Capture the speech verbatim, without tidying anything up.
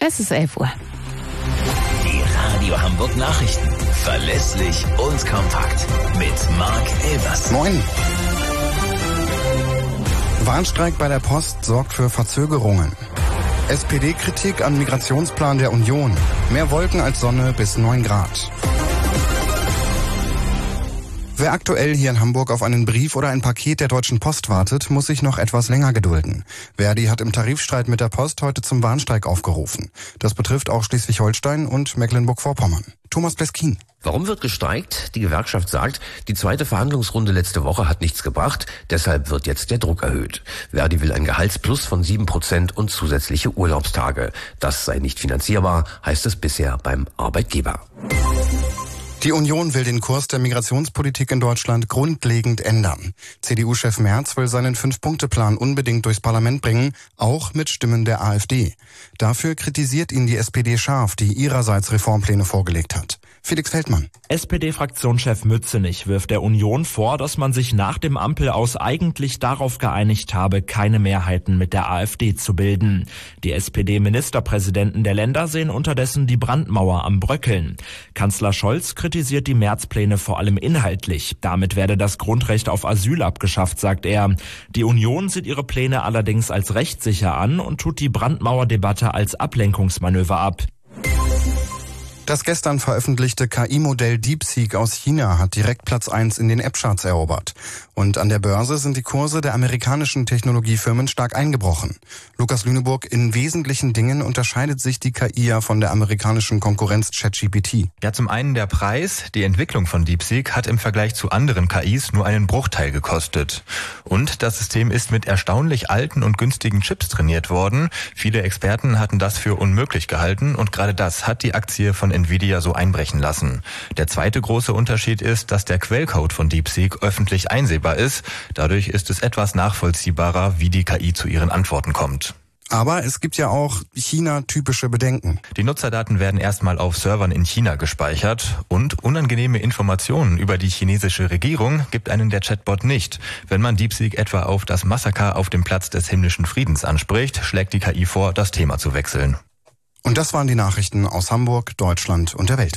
Es ist elf Uhr. Die Radio Hamburg Nachrichten. Verlässlich und kompakt. Mit Marc Elvers. Moin. Warnstreik bei der Post sorgt für Verzögerungen. S P D-Kritik am Migrationsplan der Union. Mehr Wolken als Sonne bis neun Grad. Wer aktuell hier in Hamburg auf einen Brief oder ein Paket der Deutschen Post wartet, muss sich noch etwas länger gedulden. Verdi hat im Tarifstreit mit der Post heute zum Warnstreik aufgerufen. Das betrifft auch Schleswig-Holstein und Mecklenburg-Vorpommern. Thomas Pleskin. Warum wird gestreikt? Die Gewerkschaft sagt, die zweite Verhandlungsrunde letzte Woche hat nichts gebracht, deshalb wird jetzt der Druck erhöht. Verdi will ein Gehaltsplus von sieben Prozent und zusätzliche Urlaubstage. Das sei nicht finanzierbar, heißt es bisher beim Arbeitgeber. Die Union will den Kurs der Migrationspolitik in Deutschland grundlegend ändern. C D U-Chef Merz will seinen Fünf-Punkte-Plan unbedingt durchs Parlament bringen, auch mit Stimmen der AfD. Dafür kritisiert ihn die S P D scharf, die ihrerseits Reformpläne vorgelegt hat. Felix Feldmann. S P D-Fraktionschef Mützenich wirft der Union vor, dass man sich nach dem Ampelaus eigentlich darauf geeinigt habe, keine Mehrheiten mit der AfD zu bilden. Die S P D-Ministerpräsidenten der Länder sehen unterdessen die Brandmauer am Bröckeln. Kanzler Scholz kritisiert die Merz-Pläne vor allem inhaltlich. Damit werde das Grundrecht auf Asyl abgeschafft, sagt er. Die Union sieht ihre Pläne allerdings als rechtssicher an und tut die Brandmauerdebatte als Ablenkungsmanöver ab. Das gestern veröffentlichte K I-Modell DeepSeek aus China hat direkt Platz eins in den App-Charts erobert. Und an der Börse sind die Kurse der amerikanischen Technologiefirmen stark eingebrochen. Lukas Lüneburg, in wesentlichen Dingen unterscheidet sich die K I ja von der amerikanischen Konkurrenz ChatGPT. Ja, zum einen der Preis. Die Entwicklung von DeepSeek hat im Vergleich zu anderen K Is nur einen Bruchteil gekostet. Und das System ist mit erstaunlich alten und günstigen Chips trainiert worden. Viele Experten hatten das für unmöglich gehalten und gerade das hat die Aktie von Nvidia so einbrechen lassen. Der zweite große Unterschied ist, dass der Quellcode von DeepSeek öffentlich einsehbar ist. Dadurch ist es etwas nachvollziehbarer, wie die K I zu ihren Antworten kommt. Aber es gibt ja auch China-typische Bedenken. Die Nutzerdaten werden erstmal auf Servern in China gespeichert und unangenehme Informationen über die chinesische Regierung gibt einen der Chatbot nicht. Wenn man DeepSeek etwa auf das Massaker auf dem Platz des himmlischen Friedens anspricht, schlägt die K I vor, das Thema zu wechseln. Und das waren die Nachrichten aus Hamburg, Deutschland und der Welt.